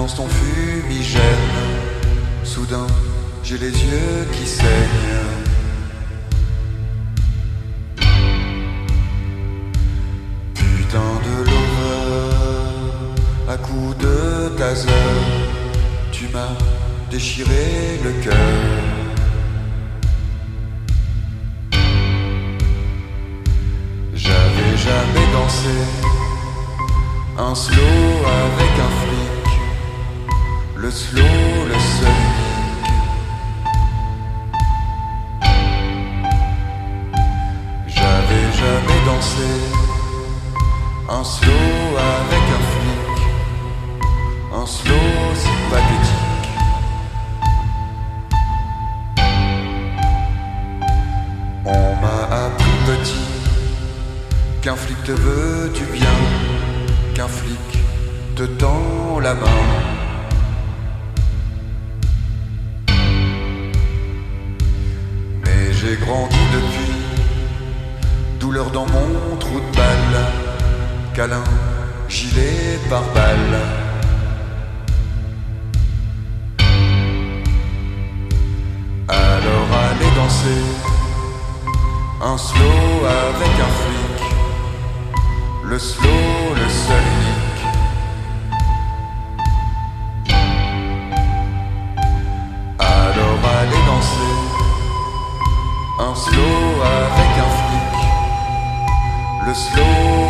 danse ton fumigène. Soudain, j'ai les yeux qui saignent. Putain de lover, à coups de taser, tu m'as déchiré le cœur. J'avais jamais dansé un slow avec un flic, le slow, le seul unique. J'avais jamais dansé un slow avec un flic, un slow si pathétique. On m'a appris petit qu'un flic te veut du bien, qu'un flic te tend la main. Mais j'ai grandi depuis, douleur dans mon trou de balle, câlin, gilet par balle. Alors allez danser un slow avec un flic, le slow, le seul unique. Alors allez danser un slow avec un flic, le slow,